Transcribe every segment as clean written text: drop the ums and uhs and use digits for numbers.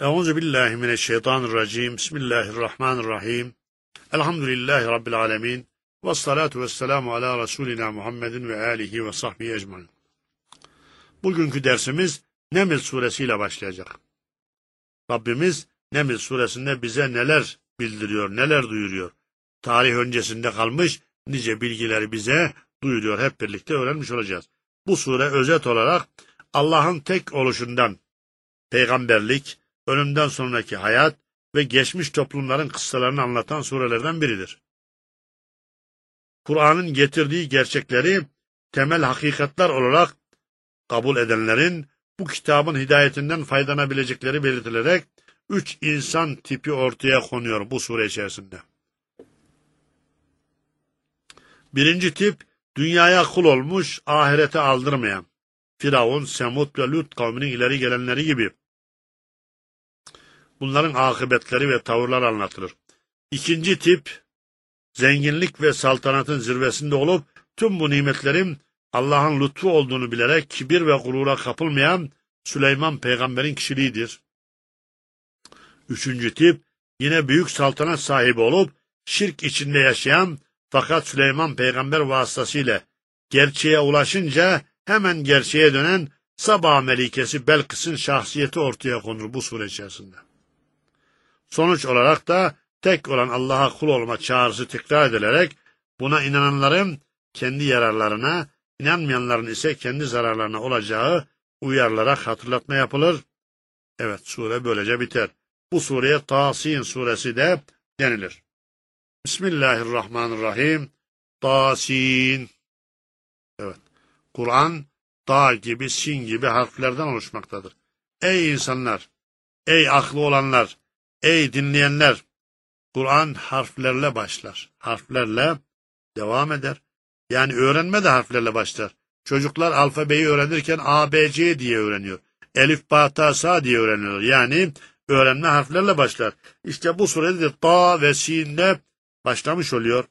Euzu billahi mineşşeytanirracim. Bismillahirrahmanirrahim. Elhamdülillahi rabbil alamin. Ves salatu vesselamu ala Resulina Muhammedin ve alihi ve sahbihi ecmaîn. Bugünkü dersimiz Neml suresiyle başlayacak. Rabbimiz Neml suresinde bize neler bildiriyor, neler duyuruyor. Tarih öncesinde kalmış nice bilgileri bize duyuruyor. Hep birlikte öğrenmiş olacağız. Bu sure özet olarak Allah'ın tek oluşundan, peygamberlik, ölümden sonraki hayat ve geçmiş toplumların kıssalarını anlatan surelerden biridir. Kur'an'ın getirdiği gerçekleri temel hakikatler olarak kabul edenlerin bu kitabın hidayetinden faydalanabilecekleri belirtilerek 3 insan tipi ortaya konuyor bu sure içerisinde. Birinci tip, dünyaya kul olmuş, ahirete aldırmayan, Firavun, Semud ve Lut kavminin ileri gelenleri gibi. Bunların akıbetleri ve tavırlar anlatılır. İkinci tip, zenginlik ve saltanatın zirvesinde olup tüm bu nimetlerin Allah'ın lütfu olduğunu bilerek kibir ve gurura kapılmayan Süleyman peygamberin kişiliğidir. Üçüncü tip, yine büyük saltanat sahibi olup şirk içinde yaşayan fakat Süleyman peygamber vasıtasıyla gerçeğe ulaşınca hemen gerçeğe dönen Saba melikesi Belkıs'ın şahsiyeti ortaya konur bu sure içerisinde. Sonuç olarak da tek olan Allah'a kul olma çağrısı tekrar edilerek buna inananların kendi yararlarına, inanmayanların ise kendi zararlarına olacağı uyarılarak hatırlatma yapılır. Evet, sure böylece biter. Bu sureye Tasin suresi de denilir. Bismillahirrahmanirrahim. Tasin. Evet, Kur'an ta gibi, sin gibi harflerden oluşmaktadır. Ey insanlar, ey aklı olanlar, ey dinleyenler, Kur'an harflerle başlar. Harflerle devam eder. Yani öğrenme de harflerle başlar. Çocuklar alfabeyi öğrenirken A, B, C diye öğreniyor. Elif, ba, ta, sa diye öğreniyor. Yani öğrenme harflerle başlar. İşte bu surede de ta ve sinle başlamış oluyor.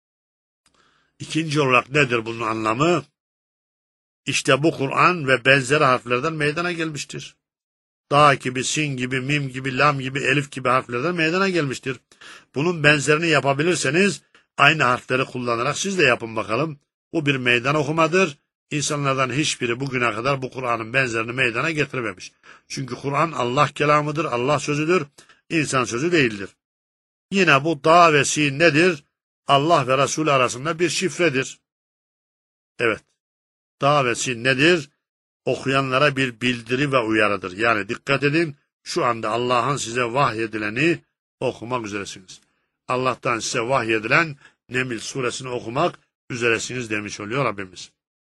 İkinci olarak nedir bunun anlamı? İşte bu Kur'an ve benzeri harflerden meydana gelmiştir. Da gibi, sin gibi, mim gibi, lam gibi, elif gibi harflerden meydana gelmiştir. Bunun benzerini yapabilirseniz aynı harfleri kullanarak siz de yapın bakalım. Bu bir meydan okumadır. İnsanlardan hiçbiri bugüne kadar bu Kur'an'ın benzerini meydana getirememiş. Çünkü Kur'an Allah kelamıdır, Allah sözüdür, insan sözü değildir. Yine bu da ve sin nedir? Allah ve Resulü arasında bir şifredir. Evet, da ve sin nedir? Okuyanlara bir bildiri ve uyarıdır. Yani dikkat edin, şu anda Allah'ın size vahyedileni okumak üzeresiniz. Allah'tan size vahyedilen Neml suresini okumak üzeresiniz demiş oluyor Rabbimiz.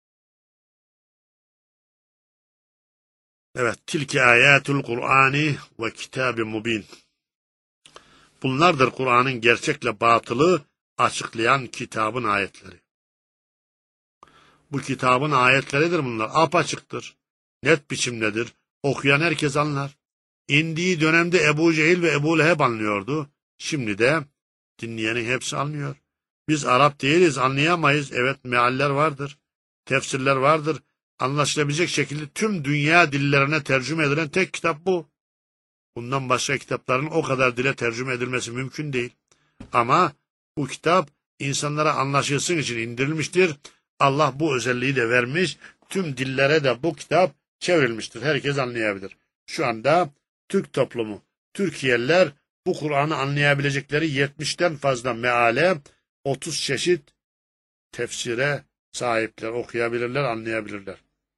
Evet, tilke ayatul Kur'ani ve kitab-ı mubin. Bunlardır Kur'an'ın gerçekle batılı açıklayan kitabın ayetleri. Bu kitabın ayetleridir bunlar. Apaçıktır. Net biçimdedir. Okuyan herkes anlar. İndiği dönemde Ebu Cehil ve Ebu Leheb anlıyordu. Şimdi de dinleyenin hepsi anlıyor. Biz Arap değiliz, anlayamayız. Evet, mealler vardır. Tefsirler vardır. Anlaşılabilecek şekilde tüm dünya dillerine tercüme edilen tek kitap bu. Bundan başka kitapların o kadar dile tercüme edilmesi mümkün değil. Ama bu kitap insanlara anlaşılsın için indirilmiştir. Allah bu özelliği de vermiş. Tüm dillere de bu kitap çevrilmiştir. Herkes anlayabilir. Şu anda Türk toplumu, Türkiye'liler bu Kur'an'ı anlayabilecekleri 70'ten fazla meale, 30 çeşit tefsire sahipler. Okuyabilirler, anlayabilirler.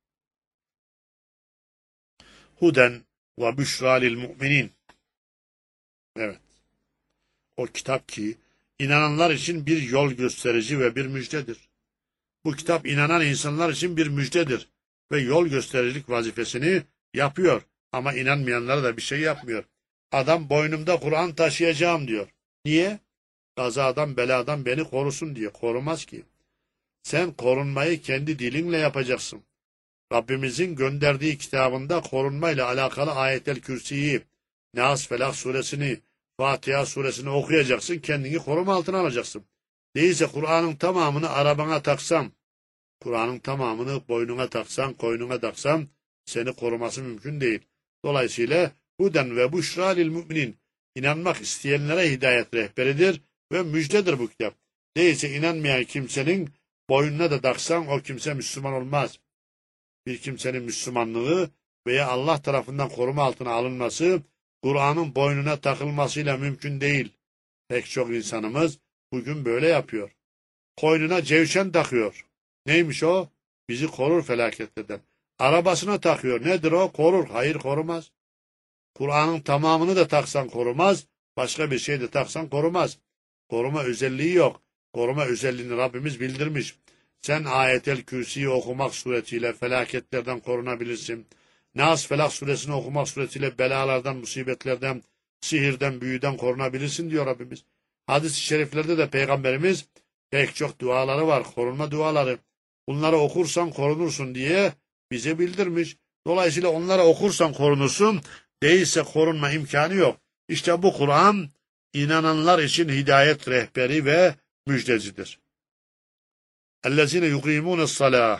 Huden ve büşra lil mu'minin. Evet. O kitap ki inananlar için bir yol gösterici ve bir müjdedir. Bu kitap inanan insanlar için bir müjdedir ve yol göstericilik vazifesini yapıyor. Ama inanmayanlara da bir şey yapmıyor. Adam boynumda Kur'an taşıyacağım diyor. Niye? Kazadan, beladan beni korusun diye. Korumaz ki. Sen korunmayı kendi dilinle yapacaksın. Rabbimizin gönderdiği kitabında korunmayla alakalı Ayet-el Kürsi'yi, Nas, Felak suresini, Fatiha suresini okuyacaksın. Kendini koruma altına alacaksın. Değilse Kur'an'ın tamamını arabana taksam, Kur'an'ın tamamını boynuna taksan, koynuna taksan seni koruması mümkün değil. Dolayısıyla huden ve buşra lil müminin. İnanmak isteyenlere hidayet rehberidir ve müjdedir bu kitap. Değilse inanmayan kimsenin boynuna da taksan o kimse Müslüman olmaz. Bir kimsenin Müslümanlığı veya Allah tarafından koruma altına alınması, Kur'an'ın boynuna takılmasıyla mümkün değil. Pek çok insanımız bugün böyle yapıyor. Koynuna cevşen takıyor. Neymiş o? Bizi korur felaketlerden. Arabasına takıyor. Nedir o? Korur. Hayır, korumaz. Kur'an'ın tamamını da taksan korumaz. Başka bir şey de taksan korumaz. Koruma özelliği yok. Koruma özelliğini Rabbimiz bildirmiş. Sen Ayetel Kürsi'yi okumak suretiyle felaketlerden korunabilirsin. Nas Felak suresini okumak suretiyle belalardan, musibetlerden, sihirden, büyüden korunabilirsin diyor Rabbimiz. Hadis-i şeriflerde de Peygamberimiz pek çok duaları var, korunma duaları. Bunları okursan korunursun diye bize bildirmiş. Dolayısıyla onları okursan korunursun, değilse korunma imkanı yok. İşte bu Kur'an inananlar için hidayet rehberi ve müjdecidir. اَلَّذِينَ يُقِيمُونَ الصَّلَاةِ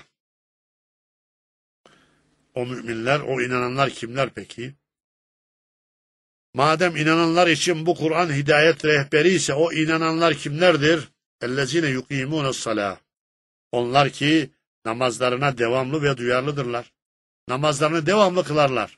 O müminler, o inananlar kimler peki? Madem inananlar için bu Kur'an hidayet rehberi ise o inananlar kimlerdir? اَلَّذِينَ يُقِيمُونَ الصَّلَاةِ Onlar ki namazlarına devamlı ve duyarlıdırlar. Namazlarını devamlı kılarlar.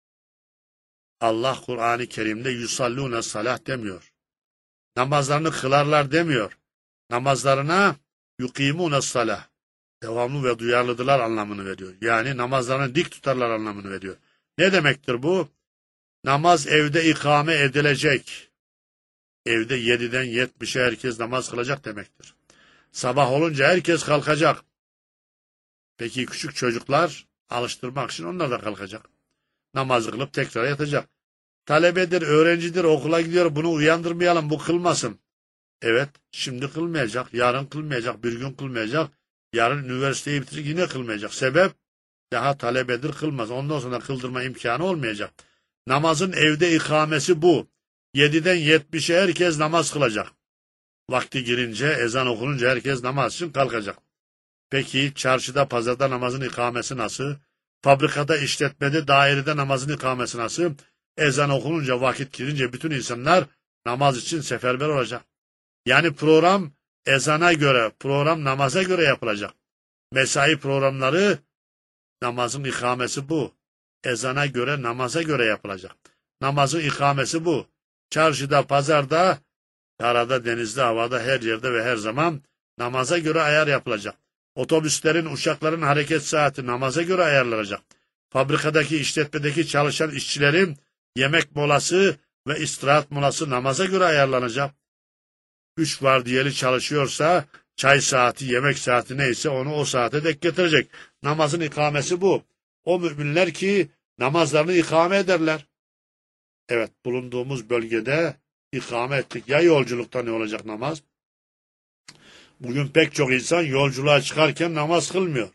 Allah Kur'an-ı Kerim'de yusallûne salah demiyor. Namazlarını kılarlar demiyor. Namazlarına yukîmûne salah. Devamlı ve duyarlıdırlar anlamını veriyor. Yani namazlarını dik tutarlar anlamını veriyor. Ne demektir bu? Namaz evde ikame edilecek. Evde 7'den 70'e herkes namaz kılacak demektir. Sabah olunca herkes kalkacak. Peki küçük çocuklar alıştırmak için onlar da kalkacak. Namaz kılıp tekrar yatacak. Talebedir, öğrencidir, okula gidiyor, bunu uyandırmayalım, bu kılmasın. Evet, şimdi kılmayacak, yarın kılmayacak, bir gün kılmayacak, yarın üniversiteyi bitirir yine kılmayacak. Sebep? Daha talebedir, kılmaz. Ondan sonra kıldırma imkanı olmayacak. Namazın evde ikamesi bu. 7'den 70'e herkes namaz kılacak. Vakti girince, ezan okununca herkes namaz için kalkacak. Peki çarşıda, pazarda namazın ikamesi nasıl? Fabrikada, işletmede, dairede namazın ikamesi nasıl? Ezan okununca, vakit girince bütün insanlar namaz için seferber olacak. Yani program ezana göre, program namaza göre yapılacak. Mesai programları namazın ikamesi bu. Ezana göre, namaza göre yapılacak. Namazın ikamesi bu. Çarşıda, pazarda, karada, denizde, havada, her yerde ve her zaman namaza göre ayar yapılacak. Otobüslerin, uçakların hareket saati namaza göre ayarlanacak. Fabrikadaki, işletmedeki çalışan işçilerin yemek molası ve istirahat molası namaza göre ayarlanacak. 3 vardiyeli çalışıyorsa çay saati, yemek saati neyse onu o saate denk getirecek. Namazın ikamesi bu. O müminler ki namazlarını ikame ederler. Evet, bulunduğumuz bölgede ikame ettik. Ya yolculukta ne olacak namaz? Bugün pek çok insan yolculuğa çıkarken namaz kılmıyor.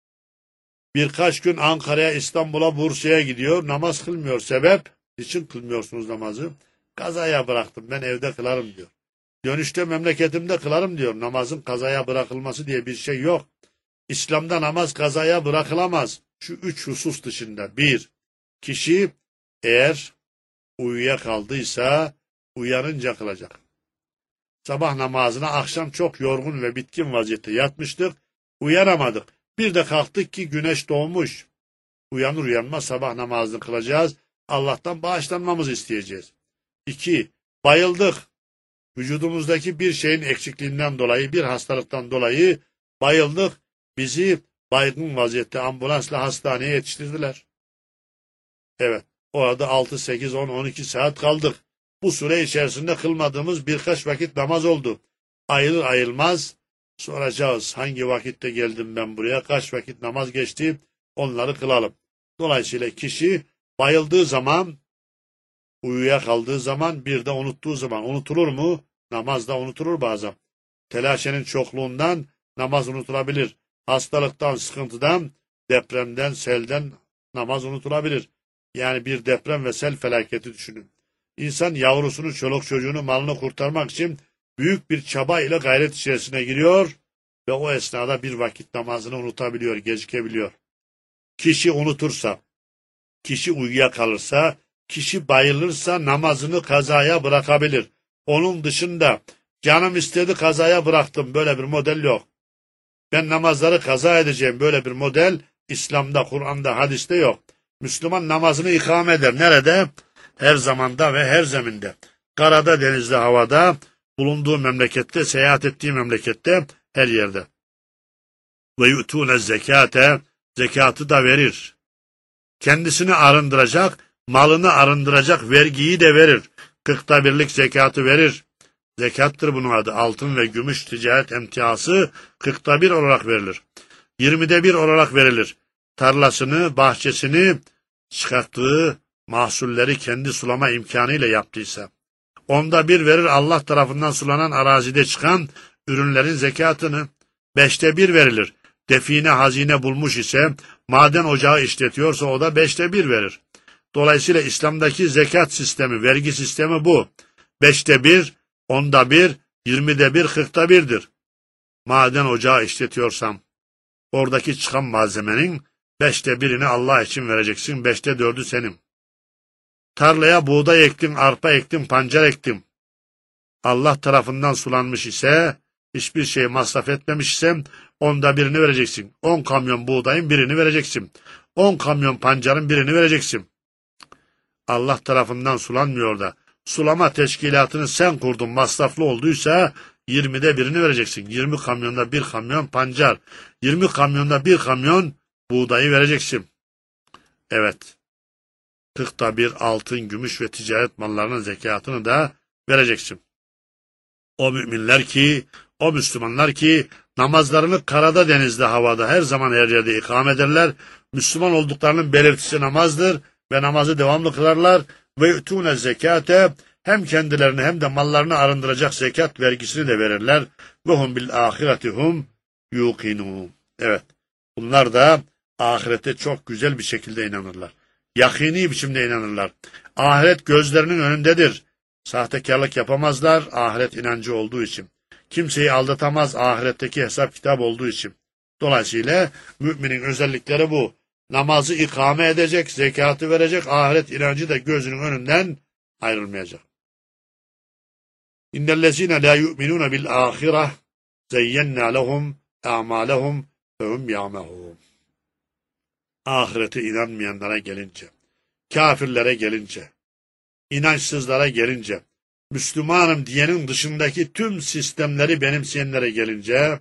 Birkaç gün Ankara'ya, İstanbul'a, Bursa'ya gidiyor, namaz kılmıyor. Sebep? Niçin kılmıyorsunuz namazı? Kazaya bıraktım, ben evde kılarım diyor. Dönüşte memleketimde kılarım diyor. Namazın kazaya bırakılması diye bir şey yok. İslam'da namaz kazaya bırakılamaz. Şu 3 husus dışında. 1. Kişi eğer uyuyakaldıysa uyanınca kılacak. Sabah namazına akşam çok yorgun ve bitkin vaziyette yatmıştık. Uyanamadık. Bir de kalktık ki güneş doğmuş. Uyanır uyanmaz sabah namazını kılacağız. Allah'tan bağışlanmamızı isteyeceğiz. 2. Bayıldık. Vücudumuzdaki bir şeyin eksikliğinden dolayı, bir hastalıktan dolayı bayıldık. Bizi baygın vaziyette ambulansla hastaneye yetiştirdiler. Evet, orada 6, 8, 10, 12 saat kaldık. Bu süre içerisinde kılmadığımız birkaç vakit namaz oldu. Ayılır ayılmaz soracağız. Hangi vakitte geldim ben buraya, kaç vakit namaz geçti, onları kılalım. Dolayısıyla kişi bayıldığı zaman, uyuyakaldığı zaman, bir de unuttuğu zaman unutulur mu? Namaz da unutulur bazen. Telaşenin çokluğundan namaz unutulabilir. Hastalıktan, sıkıntıdan, depremden, selden namaz unutulabilir. Yani bir deprem ve sel felaketi düşünün. İnsan yavrusunu, çoluk çocuğunu, malını kurtarmak için büyük bir çaba ile gayret içerisine giriyor ve o esnada bir vakit namazını unutabiliyor, gecikebiliyor. Kişi unutursa, kişi uyuyakalırsa, kişi bayılırsa namazını kazaya bırakabilir. Onun dışında canım istedi kazaya bıraktım, böyle bir model yok. Ben namazları kaza edeceğim, böyle bir model İslam'da, Kur'an'da, hadiste yok. Müslüman namazını ikame eder. Nerede? Her zamanda ve her zeminde. Karada, denizde, havada, bulunduğu memlekette, seyahat ettiği memlekette, her yerde. Ve yu'tûne zekâte, zekatı da verir. Kendisini arındıracak, malını arındıracak vergiyi de verir. 40'ta birlik zekatı verir. Zekattır bunun adı. Altın ve gümüş ticaret emtiyası 40'ta 1 olarak verilir. 20'de 1 olarak verilir. Tarlasını, bahçesini, çıkarttığı mahsulleri kendi sulama imkanıyla yaptıysa. 10'da 1 verir Allah tarafından sulanan arazide çıkan ürünlerin zekatını. 5'te 1 verilir. Define, hazine bulmuş ise, maden ocağı işletiyorsa o da 5'te 1 verir. Dolayısıyla İslam'daki zekat sistemi, vergi sistemi bu. 5'te 1, 10'da 1, 20'de 1, 40'ta 1'dir. Maden ocağı işletiyorsam, oradaki çıkan malzemenin 5'te 1'ini Allah için vereceksin, 5'te 4'ü senin. Tarlaya buğday ektim, arpa ektim, pancar ektim. Allah tarafından sulanmış ise, hiçbir şey masraf etmemiş isem, 10'da 1'ini vereceksin. 10 kamyon buğdayın 1'ini vereceksin. 10 kamyon pancarın 1'ini vereceksin. Allah tarafından sulanmıyor da, sulama teşkilatını sen kurdun, masraflı olduysa 20'de 1'ini vereceksin. 20 kamyonda 1 kamyon pancar, 20 kamyonda 1 kamyon buğdayı vereceksin. Evet. 40'ta 1 altın, gümüş ve ticaret mallarının zekatını da vereceksin. O müminler ki, o Müslümanlar ki namazlarını karada, denizde, havada, her zaman her yerde ikame ederler. Müslüman olduklarının belirtisi namazdır ve namazı devamlı kılarlar. Ve yu'tûne zekâte, hem kendilerini hem de mallarını arındıracak zekat vergisini de verirler. Ve hum bil ahiretihum yuqinûn. Evet, bunlar da ahirete çok güzel bir şekilde inanırlar. Yakini biçimde inanırlar. Ahiret gözlerinin önündedir. Sahtekarlık yapamazlar ahiret inancı olduğu için. Kimseyi aldatamaz ahiretteki hesap kitap olduğu için. Dolayısıyla müminin özellikleri bu. Namazı ikame edecek, zekatı verecek, ahiret inancı da gözünün önünden ayrılmayacak. İnnellezîne lâ yu'minûne bil âhireh zeyyennâ lehum a'mâlehum fehum ya'mehûn. Ahirete inanmayanlara gelince, kafirlere gelince, inançsızlara gelince, Müslümanım diyenin dışındaki tüm sistemleri benimseyenlere gelince,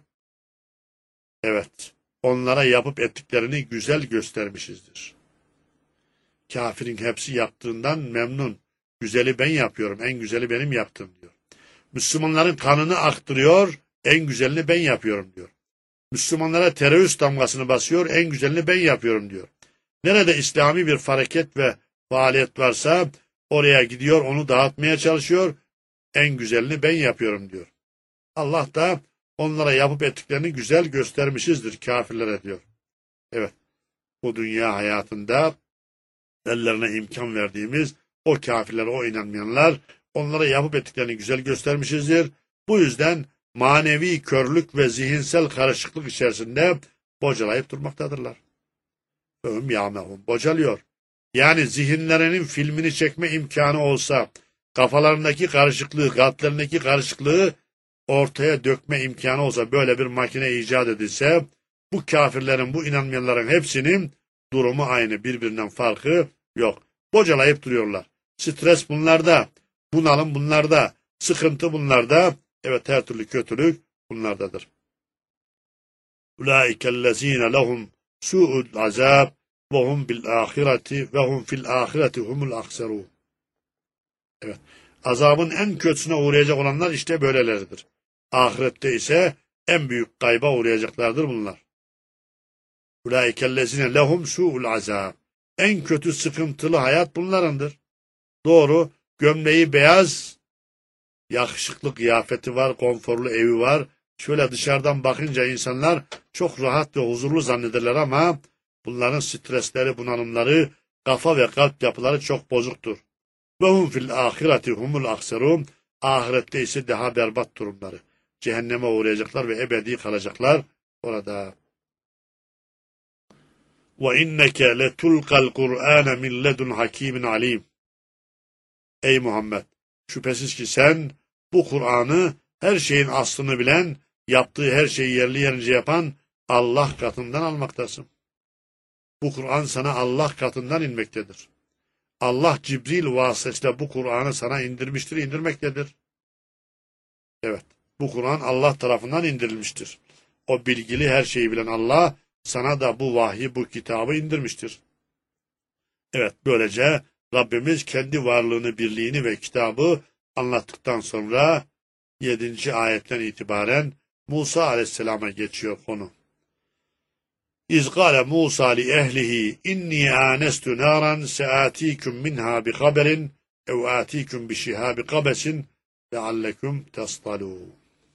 evet, onlara yapıp ettiklerini güzel göstermişizdir. Kafirin hepsi yaptığından memnun. Güzeli ben yapıyorum, en güzeli benim yaptığım diyor. Müslümanların kanını aktırıyor, en güzelini ben yapıyorum diyor. Müslümanlara terörist damgasını basıyor, en güzelini ben yapıyorum diyor. Nerede İslami bir hareket ve faaliyet varsa oraya gidiyor, onu dağıtmaya çalışıyor, en güzelini ben yapıyorum diyor. Allah da onlara yapıp ettiklerini güzel göstermişizdir kafirlere diyor. Evet, bu dünya hayatında ellerine imkan verdiğimiz o kafirler, o inanmayanlar, onlara yapıp ettiklerini güzel göstermişizdir. Bu yüzden manevi körlük ve zihinsel karışıklık içerisinde bocalayıp durmaktadırlar. Fehum ya'mehûn, bocalıyor. Yani zihinlerinin filmini çekme imkanı olsa, kafalarındaki karışıklığı, kalplerindeki karışıklığı ortaya dökme imkanı olsa, böyle bir makine icat edilse, bu kafirlerin, bu inanmayanların hepsinin durumu aynı, birbirinden farkı yok. Bocalayıp duruyorlar. Stres bunlarda, bunalım bunlarda, sıkıntı bunlarda, evet, her türlü kötülük bunlardadır. Ulaikellezine lehum su'ul azab ve hum bil ahireti ve hum fil ahireti humul akserun. Evet, azabın en kötüsüne uğrayacak olanlar işte böyleleridir. Ahirette ise en büyük kayba uğrayacaklardır bunlar. Ulaikellezine lehum su'ul azab. En kötü sıkıntılı hayat bunlarındır. Doğru, gömleği beyaz, yakışıklı kıyafeti var, konforlu evi var. Şöyle dışarıdan bakınca insanlar çok rahat ve huzurlu zannederler ama bunların stresleri, bunalımları, kafa ve kalp yapıları çok bozuktur. Ve hum fil ahireti humul akserun. Ahirette ise daha berbat durumları. Cehenneme uğrayacaklar ve ebedi kalacaklar orada. Ve inneke letulkal Kur'ane min ledun hakimin alim. Ey Muhammed, şüphesiz ki sen bu Kur'an'ı her şeyin aslını bilen, yaptığı her şeyi yerli yerince yapan Allah katından almaktasın. Bu Kur'an sana Allah katından inmektedir. Allah Cibril vasıtasıyla bu Kur'an'ı sana indirmiştir, indirmektedir. Evet, bu Kur'an Allah tarafından indirilmiştir. O bilgili, her şeyi bilen Allah sana da bu vahyi, bu kitabı indirmiştir. Evet, böylece Rabbimiz kendi varlığını, birliğini ve kitabı anlattıktan sonra 7. ayetten itibaren Musa aleyhisselama geçiyor konu. İzgâle Musa li ehlihi inni ânestu nâran seâtîküm minhâ bi haberin ev âtîküm bi şihâbi kabesin lealleküm testalûn.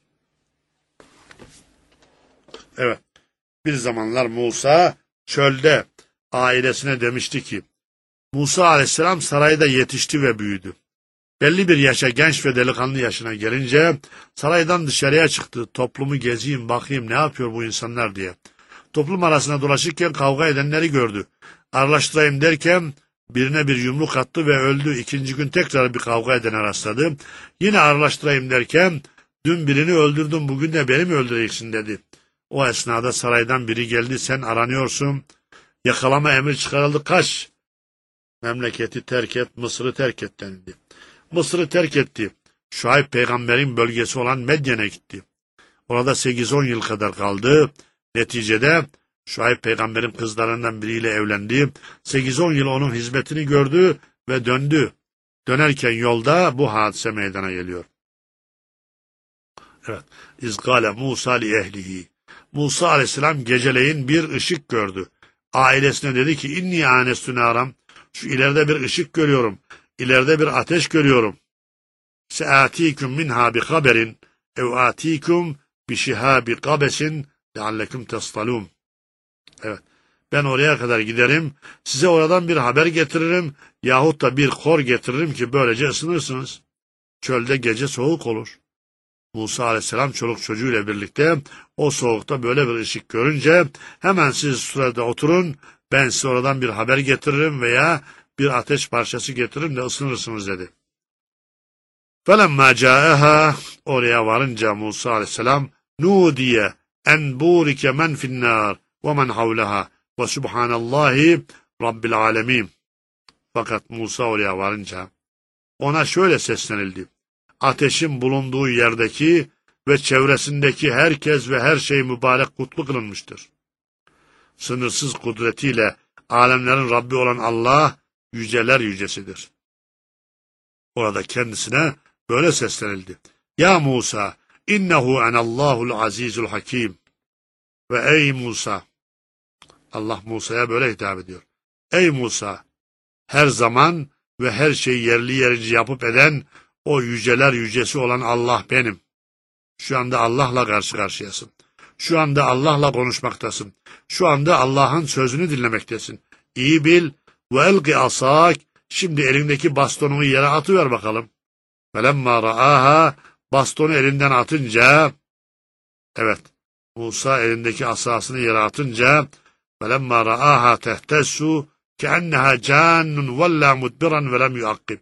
Evet, bir zamanlar Musa çölde ailesine demişti ki, Musa aleyhisselam sarayda yetişti ve büyüdü. Belli bir yaşa, genç ve delikanlı yaşına gelince saraydan dışarıya çıktı. Toplumu gezeyim, bakayım ne yapıyor bu insanlar diye. Toplum arasında dolaşırken kavga edenleri gördü. Araştırayım derken birine bir yumruk attı ve öldü. İkinci gün tekrar bir kavga edene rastladı. Yine araştırayım derken dün birini öldürdüm, bugün de beni mi öldüreceksin dedi. O esnada saraydan biri geldi, sen aranıyorsun. Yakalama emri çıkarıldı, kaç. Memleketi terk et, Mısır'ı terk et denildi. Mısır'ı terk etti. Şuayb peygamberin bölgesi olan Medyen'e gitti. Orada 8-10 yıl kadar kaldı. Neticede Şuayb peygamberin kızlarından biriyle evlendi. 8-10 yıl onun hizmetini gördü ve döndü. Dönerken yolda bu hadise meydana geliyor. Evet. İzgâle Musa li ehlihi. Musa aleyhisselam geceleyin bir ışık gördü. Ailesine dedi ki inni ânestu nâram. Şu ileride bir ışık görüyorum. İleride bir ateş görüyorum. Seâtîküm minhâ bi haberin ev âtîküm bi şihâbi kabesin lealleküm testalûn. Evet. Ben oraya kadar giderim. Size oradan bir haber getiririm. Yahut da bir kor getiririm ki böylece ısınırsınız. Çölde gece soğuk olur. Musa aleyhisselam çoluk çocuğuyla birlikte o soğukta böyle bir ışık görünce hemen siz sırada oturun. Ben size oradan bir haber getiririm veya bir ateş parçası getiririm de ısınırsınız dedi. فَلَمَّا جَاءَهَا oraya varınca Musa aleyhisselam nudiye en burike men finnâr ve men havleha ve subhanallahi rabbil alemin. Fakat Musa oraya varınca ona şöyle seslenildi. Ateşin bulunduğu yerdeki ve çevresindeki herkes ve her şey mübarek kutlu kılınmıştır. Sınırsız kudretiyle alemlerin Rabbi olan Allah yüceler yücesidir. Orada kendisine böyle seslenildi. Ya Musa, innehu enallahul azizul hakim. Ve ey Musa, Allah Musa'ya böyle hitap ediyor. Ey Musa, her zaman ve her şeyi yerli yerince yapıp eden o yüceler yücesi olan Allah benim. Şu anda Allah'la karşı karşıyasın. Şu anda Allah'la konuşmaktasın. Şu anda Allah'ın sözünü dinlemektesin. İyi bil ve elqi asak. Şimdi elindeki bastonunu yere atıver bakalım. Felemma ra'aha bastonu elinden atınca evet Musa elindeki asasını yere atınca felemma ra'aha tehtessu keenneha cannun vella mudbiran ve lem yuakkib.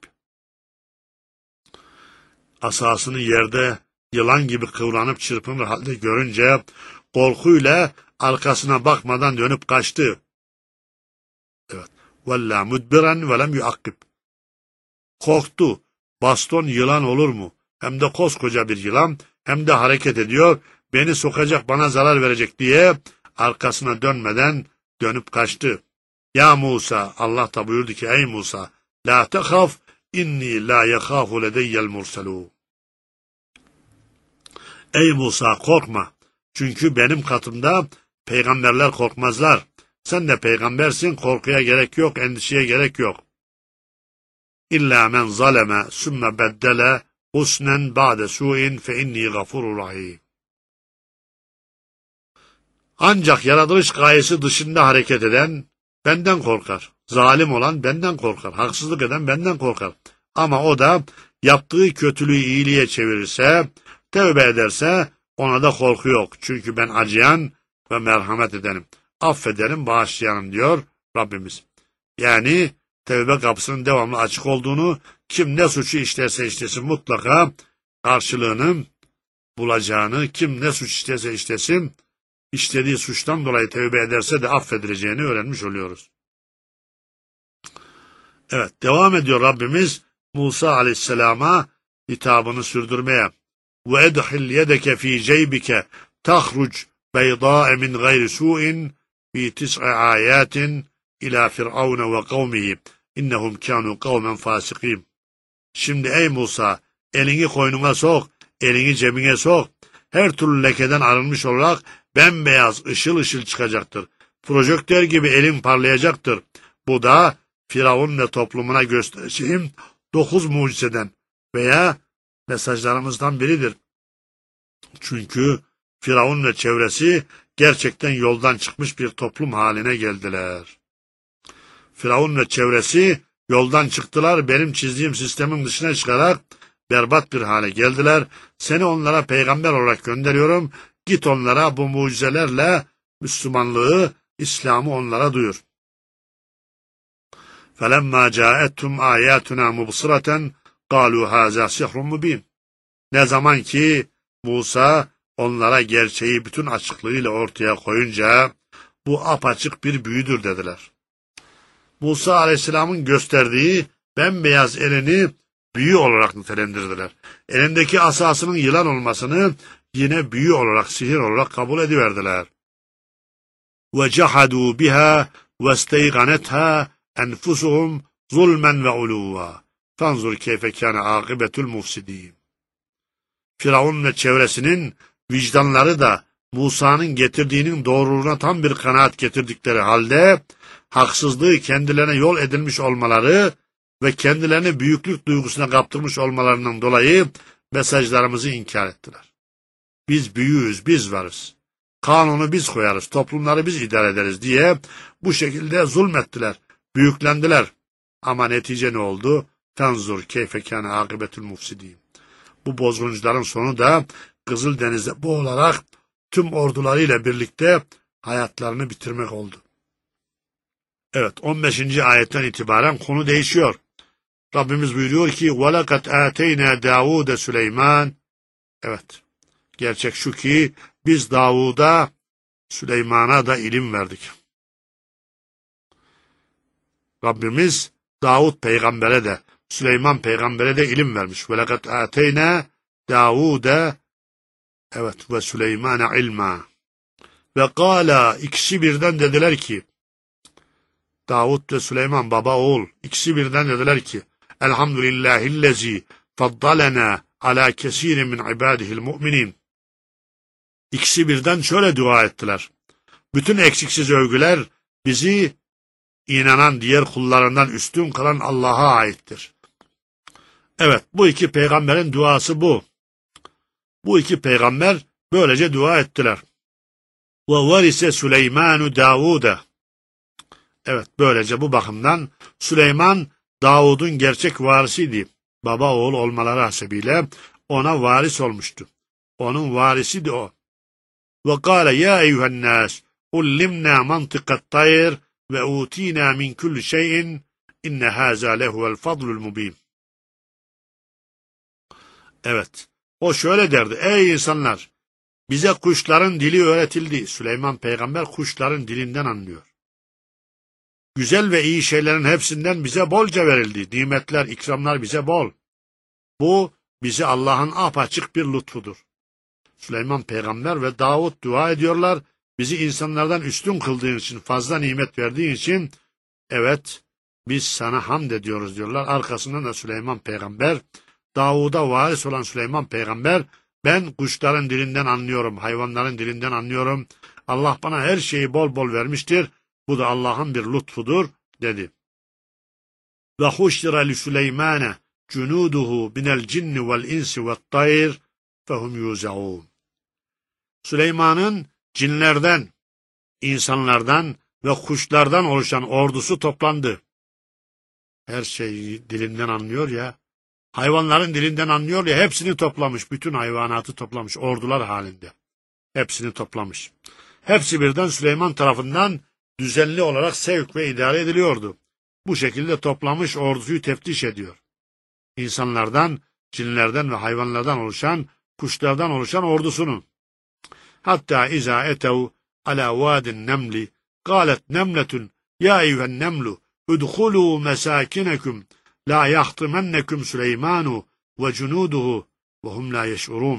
Asasını yerde yılan gibi kıvranıp çırpınır halde görünce korkuyla arkasına bakmadan dönüp kaçtı. Evet. Vella mudbiran ve lem yuakkib. Korktu. Baston yılan olur mu? Hem de koskoca bir yılan, hem de hareket ediyor, beni sokacak, bana zarar verecek diye arkasına dönmeden dönüp kaçtı. Ya Musa, Allah da buyurdu ki ey Musa, la tehaf inni la yekhafu ledeyyel murselûn. Ey Musa korkma, çünkü benim katımda peygamberler korkmazlar. Sen de peygambersin, korkuya gerek yok, endişeye gerek yok. İlla men zaleme sümme beddele husnen ba'de su'in fe inni gafurur rahim. Ancak yaratılış gayesi dışında hareket eden benden korkar. Zalim olan benden korkar. Haksızlık eden benden korkar. Ama o da yaptığı kötülüğü iyiliğe çevirirse, tevbe ederse ona da korku yok. Çünkü ben acıyan ve merhamet edenim. Affederim, bağışlayanım diyor Rabbimiz. Yani tevbe kapısının devamlı açık olduğunu, kim ne suçu işlerse işlesin mutlaka karşılığını bulacağını, kim ne suç işlerse işlesin, işlediği suçtan dolayı tevbe ederse de affedileceğini öğrenmiş oluyoruz. Evet, devam ediyor Rabbimiz Musa aleyhisselama hitabını sürdürmeye. وَاَدْحِلْ يَدَكَ ف۪ي جَيْبِكَ تَخْرُجْ بَيْضَاءَ مِنْ غَيْرِ سُوءٍ ف۪ي تِسْعِ آيَاتٍ اِلَى فِرْعَوْنَ وَقَوْمِهِ اِنَّهُمْ كَانُوا قَوْمًا فَاسِقِينَ. Şimdi ey Musa, elini koynuna sok, elini cebine sok. Her türlü lekeden arınmış olarak bembeyaz ışıl ışıl çıkacaktır. Projektör gibi elin parlayacaktır. Bu da Firavun ve toplumuna göstereceğim 9 mucizeden veya mesajlarımızdan biridir. Çünkü Firavun ve çevresi gerçekten yoldan çıkmış bir toplum haline geldiler. Firavun ve çevresi yoldan çıktılar, benim çizdiğim sistemin dışına çıkarak berbat bir hale geldiler. Seni onlara peygamber olarak gönderiyorum. Git onlara bu mucizelerle Müslümanlığı, İslam'ı onlara duyur. فَلَمَّا جَاءَتْهُمْ آيَاتُنَا مُبْصِرَةً قَالُوا هَذَا سِحْرٌ مُب۪ينٌ. Ne zaman ki Musa onlara gerçeği bütün açıklığıyla ortaya koyunca bu apaçık bir büyüdür dediler. Musa aleyhisselamın gösterdiği bembeyaz elini büyü olarak nitelendirdiler. Elindeki asasının yılan olmasını yine büyü olarak, sihir olarak kabul ediverdiler. وَجَحَدُوا بِهَا وَاسْتَيْغَنَتْهَا أَنْفُسُهُمْ ظُلْمًا وَعُلُوًّا فَانْظُرْ كَيْفَ كَانَ عَاقِبَةُ الْمُفْسِدِينَ. Firavun ve çevresinin vicdanları da Musa'nın getirdiğinin doğruluğuna tam bir kanaat getirdikleri halde haksızlığı kendilerine yol edilmiş olmaları ve kendilerini büyüklük duygusuna kaptırmış olmalarından dolayı mesajlarımızı inkar ettiler. Biz büyüğüz, biz varız. Kanunu biz koyarız, toplumları biz idare ederiz diye bu şekilde zulmettiler, büyüklendiler. Ama netice ne oldu? Tenzur keyfe kâne âkibetül mufsidîn. Bu bozguncuların sonu da Kızıldeniz'de boğularak tüm ordularıyla birlikte hayatlarını bitirmek oldu. Evet, 15. ayetten itibaren konu değişiyor. Rabbimiz buyuruyor ki وَلَقَدْ آتَيْنَا دَاوُودَ سُلَيْمَانَ. Evet, gerçek şu ki biz Davud'a, Süleyman'a da ilim verdik. Rabbimiz Davud peygambere de, Süleyman peygambere de ilim vermiş. وَلَقَدْ آتَيْنَا دَاوُودَ evet ve Süleyman'a ilma. Ve kâlâ, ikisi birden dediler ki, Davud ve Süleyman baba oğul, ikisi birden dediler ki, Elhamdülillahillezî faddalena alâ kesîrin min ibâdihil mu'minin. İkisi birden şöyle dua ettiler. Bütün eksiksiz övgüler bizi inanan diğer kullarından üstün kılan Allah'a aittir. Evet, bu iki peygamberin duası bu. Bu iki peygamber böylece dua ettiler. وَوَرِسَ سُلَيْمَانُ دَاوُودَ. Evet, böylece bu bakımdan Süleyman Davud'un gerçek varisiydi. Baba oğul olmaları hasebiyle ona varis olmuştu. Onun varisiydi o. وَقَالَ يَا اَيُّهَا النَّاسِ اُلِّمْنَا مَنْطِقَ الطَّيْرِ وَاُوْتِينَا مِنْ كُلِّ شَيْءٍ اِنَّ هَذَا لَهُوَ الْفَضْلُ الْمُب۪ينَ. Evet, o şöyle derdi. Ey insanlar! Bize kuşların dili öğretildi. Süleyman peygamber kuşların dilinden anlıyor. Güzel ve iyi şeylerin hepsinden bize bolca verildi. Nimetler, ikramlar bize bol. Bu bize Allah'ın apaçık bir lütfudur. Süleyman peygamber ve Davud dua ediyorlar. Bizi insanlardan üstün kıldığın için, fazla nimet verdiğin için, evet biz sana hamd ediyoruz diyorlar. Arkasından da Süleyman peygamber, Davud'a varis olan Süleyman peygamber, ben kuşların dilinden anlıyorum, hayvanların dilinden anlıyorum. Allah bana her şeyi bol bol vermiştir. Bu da Allah'ın bir lütfudur dedi. Ve huşira li Süleymane cunuduhu minel cinni vel insi ve tayr fehum yuzaun. Süleyman'ın cinlerden, insanlardan ve kuşlardan oluşan ordusu toplandı. Her şeyi dilinden anlıyor ya, hayvanların dilinden anlıyor ya, hepsini toplamış, bütün hayvanatı toplamış, ordular halinde. Hepsini toplamış. Hepsi birden Süleyman tarafından düzenli olarak sevk ve idare ediliyordu. Bu şekilde toplamış orduyu teftiş ediyor. İnsanlardan, cinlerden ve hayvanlardan oluşan, kuşlardan oluşan ordusunun. Hatta izâ etev alâ vâdin nemli, kâlet nemletun, ya eyyühen nemlu, udhulû mesâkinekum, la yahtimennekum Süleymanu ve cunuduhu ve hum la yeş'urûn.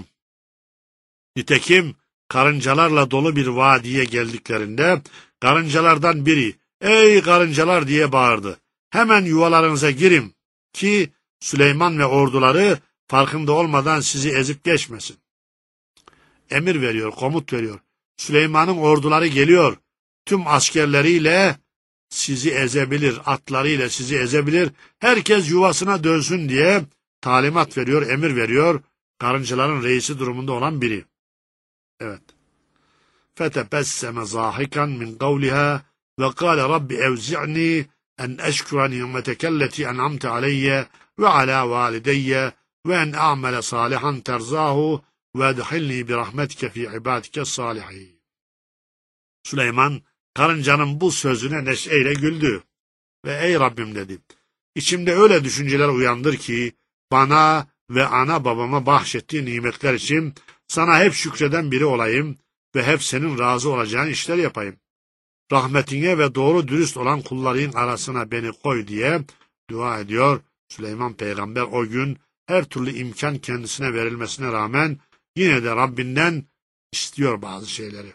Nitekim karıncalarla dolu bir vadiye geldiklerinde karıncalardan biri ey karıncalar diye bağırdı. Hemen yuvalarınıza girin ki Süleyman ve orduları farkında olmadan sizi ezip geçmesin. Emir veriyor, komut veriyor. Süleyman'ın orduları geliyor. Tüm askerleriyle sizi ezebilir, atlarıyla sizi ezebilir. Herkes yuvasına dönsün diye talimat veriyor, emir veriyor. Karıncaların reisi durumunda olan biri. Evet. فَتَبَسَّمَ ضَاحِكًا مِنْ قَوْلِهَا وَقَالَ رَبِّ اَوْزِعْنِي أَنْ أَشْكُرَ نِعْمَتَكَ الَّتِي أَنْعَمْتَ عَلَيَّ وَعَلَى وَالِدَيَّ وَأَنْ أَعْمَلَ صَالِحًا تَرْضَاهُ وَادْخِلْنِي بِرَحْمَتِكَ فِي عِبَادِكَ الصَّالِحِينَ. Süleyman karıncanın bu sözüne neşeyle güldü ve ey Rabbim dedi, İçimde öyle düşünceler uyandır ki bana ve ana babama bahşettiği nimetler için sana hep şükreden biri olayım ve hep senin razı olacağın işler yapayım. Rahmetine ve doğru dürüst olan kulların arasına beni koy diye dua ediyor. Süleyman peygamber o gün her türlü imkan kendisine verilmesine rağmen yine de Rabbinden istiyor bazı şeyleri.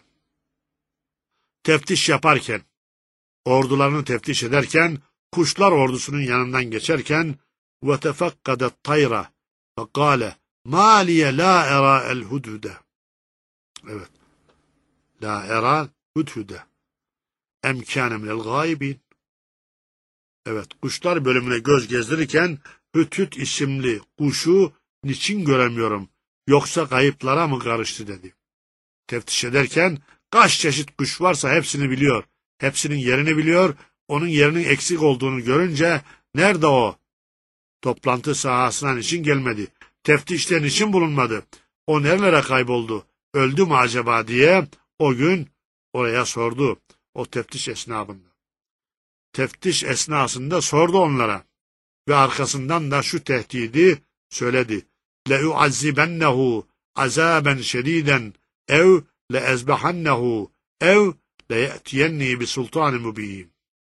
Teftiş yaparken, ordularını teftiş ederken, kuşlar ordusunun yanından geçerken وَتَفَقَّدَ الطَّيْرَ فَقَالَ مَا لِيَ لَا اَرَى الْهُدْهُدَ. Evet. لَا اَرَى الْهُدْهُدَ اَمْكَانَ مِنَ الْغَائِبِينَ. Evet, kuşlar bölümüne göz gezdirirken Hüdhüd isimli kuşu niçin göremiyorum, yoksa kayıplara mı karıştı dedi. Teftiş ederken kaç çeşit kuş varsa hepsini biliyor, hepsinin yerini biliyor, onun yerinin eksik olduğunu görünce nerede o? Toplantı sahasına niçin gelmedi? Teftişte niçin bulunmadı? O nerelere kayboldu? Öldü mü acaba diye o gün oraya sordu. O teftiş esnasında. Teftiş esnasında sordu onlara. Ve arkasından da şu tehdidi söyledi. لَاُعَذِّبَنَّهُ عَذَابًا شَد۪يدًا اَوْ لَاَزْبَحَنَّهُ اَوْ لَيَأْتِيَنِّي بِسُلْطَانِ مُب۪ينَ.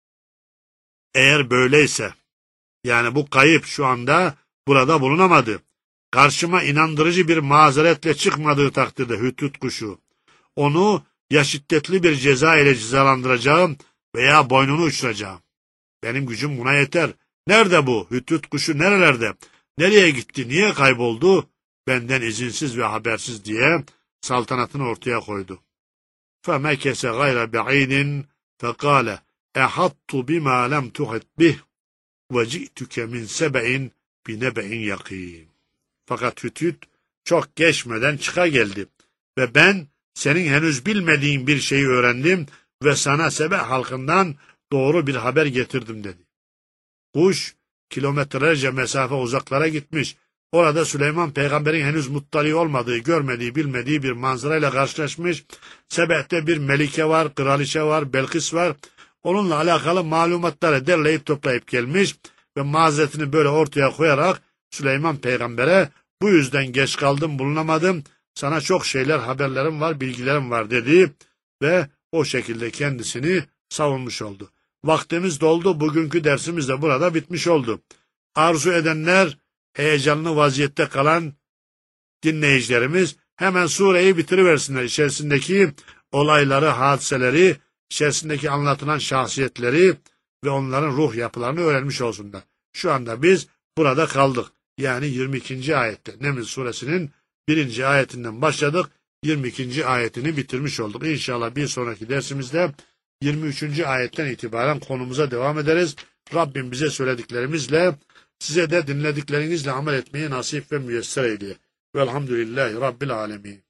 Eğer böyleyse, yani bu kayıp şu anda burada bulunamadı, karşıma inandırıcı bir mazeretle çıkmadığı takdirde Hüdhüd kuşu, onu ya şiddetli bir ceza ile cezalandıracağım veya boynunu uçuracağım. Benim gücüm buna yeter. Nerede bu? Hüdhüd kuşu nerelerde? Nereye gitti? Niye kayboldu? Benden izinsiz ve habersiz diye saltanatını ortaya koydu. فَمَكَسَ غَيْرَ بَعِيدٍ فَقَالَ اَحَطُّ بِمَا لَمْ تُحِطْ بِهِ وَجِئْتُكَ مِنْ سَبَئٍ بِنَبَئٍ يَقِينٍ. Fakat Hüdhüd çok geçmeden çıka geldi ve ben senin henüz bilmediğin bir şeyi öğrendim ve sana Sebe halkından doğru bir haber getirdim dedi. Kuş kilometrelerce mesafe uzaklara gitmiş. Orada Süleyman peygamberin henüz muttali olmadığı, görmediği, bilmediği bir manzarayla karşılaşmış. Sebe'te bir melike var, kraliçe var, Belkıs var. Onunla alakalı malumatları derleyip toplayıp gelmiş ve mazeretini böyle ortaya koyarak Süleyman peygambere bu yüzden geç kaldım, bulunamadım. Sana çok şeyler, haberlerim var, bilgilerim var dedi ve o şekilde kendisini savunmuş oldu. Vaktimiz doldu. Bugünkü dersimiz de burada bitmiş oldu. Arzu edenler, heyecanlı vaziyette kalan dinleyicilerimiz hemen sureyi bitiriversinler. İçerisindeki olayları, hadiseleri, içerisindeki anlatılan şahsiyetleri ve onların ruh yapılarını öğrenmiş olsunlar. Şu anda biz burada kaldık. Yani 22. ayette. Neml suresinin 1. ayetinden başladık. 22. ayetini bitirmiş olduk. İnşallah bir sonraki dersimizde 23. ayetten itibaren konumuza devam ederiz. Rabbim bize söylediklerimizle, size de dinlediklerinizle amel etmeyi nasip ve müyesser eyleye. Velhamdülillahi Rabbil alemin.